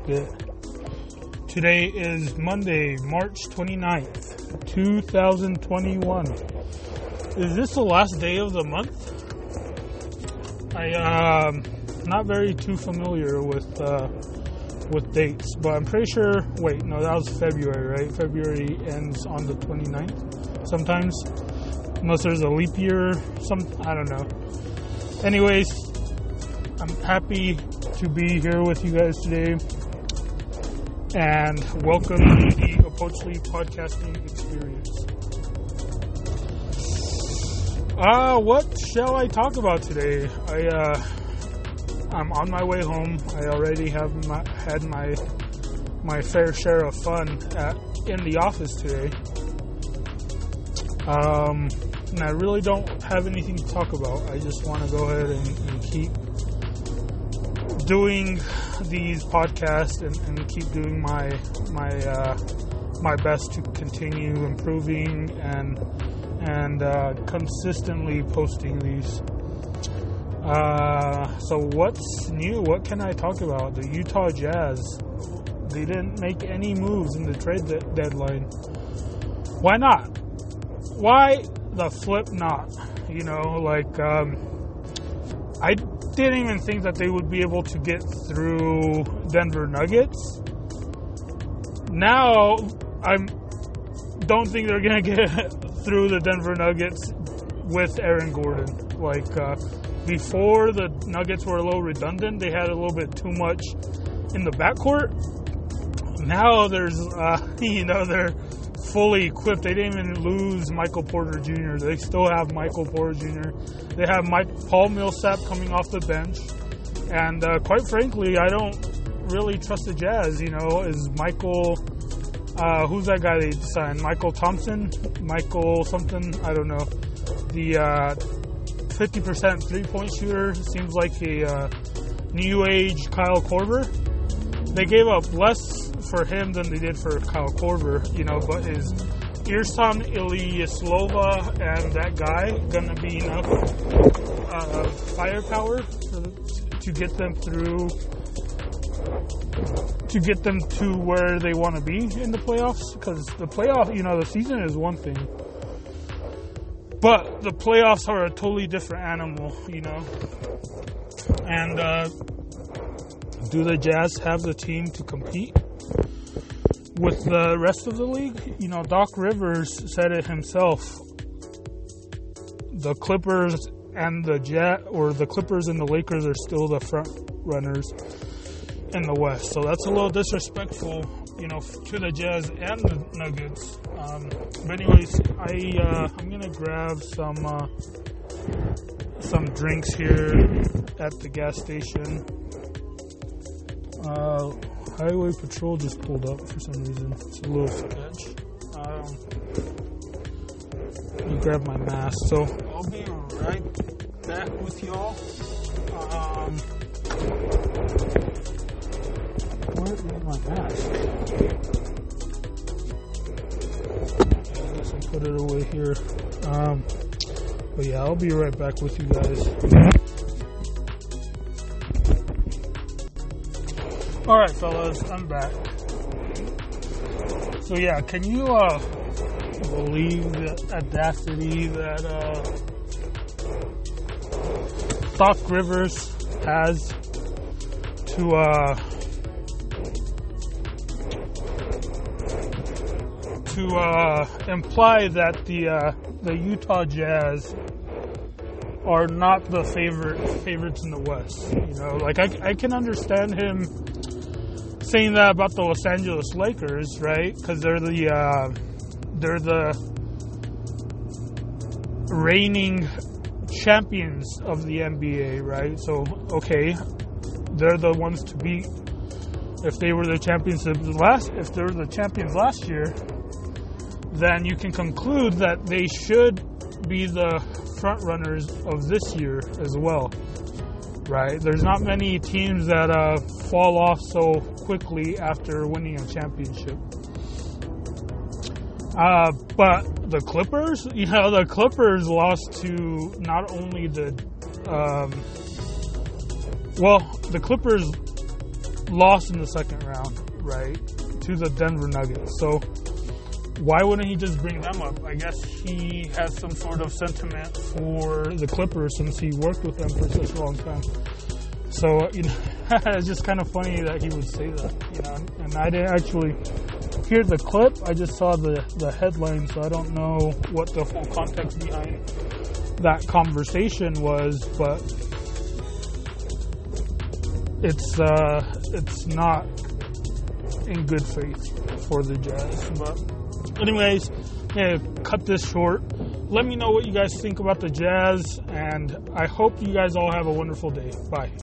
Good. Today is Monday, March 29th, 2021. Is this the last day of the month? I'm not very too familiar with dates, but I'm pretty sure, wait, no, that was February, right? February ends on the 29th sometimes, unless there's a leap year, I don't know. Anyways, I'm happy to be here with you guys today, and welcome to the Approachly Podcasting Experience. What shall I talk about today? I'm on my way home. I already have had my fair share of fun in the office today. And I really don't have anything to talk about. I just want to go ahead and keep doing these podcasts and keep doing my best to continue improving and consistently posting these. So what's new? What can I talk about? The Utah Jazz. They didn't make any moves in the trade deadline. Why not? Why the flip not? You know, I didn't even think that they would be able to get through Denver Nuggets. Now, I don't think they're going to get through the Denver Nuggets with Aaron Gordon. Before the Nuggets were a little redundant, they had a little bit too much in the backcourt. Now there's, they're fully equipped. They didn't even lose Michael Porter Jr. They still have Michael Porter Jr. They have Paul Millsap coming off the bench. And quite frankly, I don't really trust the Jazz. Is Michael, who's that guy they signed? Michael Thompson? Michael something? I don't know. The 50% three-point shooter seems like a new age Kyle Korver. They gave up less for him than they did for Kyle Korver, but is Ersan Ilyasova and that guy gonna be enough firepower to get them through, to get them to where they want to be in the playoffs? Because the playoff, the season is one thing, but the playoffs are a totally different animal, and do the Jazz have the team to compete with the rest of the league? Doc Rivers said it himself. The Clippers and the Clippers and the Lakers are still the front runners in the West. So that's a little disrespectful, to the Jazz and the Nuggets. But anyways, I'm gonna grab some drinks here at the gas station. Highway Patrol just pulled up for some reason. It's a little sketch. Let me grab my mask. So I'll be right back with y'all. Where is my mask? I guess I'll put it away here. But yeah, I'll be right back with you guys. Alright, fellas, I'm back. So yeah, can you believe the audacity that Doc Rivers has to imply that the Utah Jazz are not the favorites in the West? I can understand him saying that about the Los Angeles Lakers, right? Because they're the reigning champions of the NBA, right? So okay, they're the ones to beat. If they were the champions last year, then you can conclude that they should be the front runners of this year as well, right? There's not many teams that fall off so quickly after winning a championship. But the Clippers, the Clippers lost to not only the Clippers lost in the second round, right, to the Denver Nuggets. So why wouldn't he just bring them up? I guess he has some sort of sentiment for the Clippers since he worked with them for such a long time. So, you know, it's just kind of funny that he would say that, you know. And I didn't actually hear the clip. I just saw the headline, so I don't know what the full context behind that conversation was, but it's not in good faith for the Jazz. But anyways, yeah, cut this short. Let me know what you guys think about the Jazz, and I hope you guys all have a wonderful day. Bye.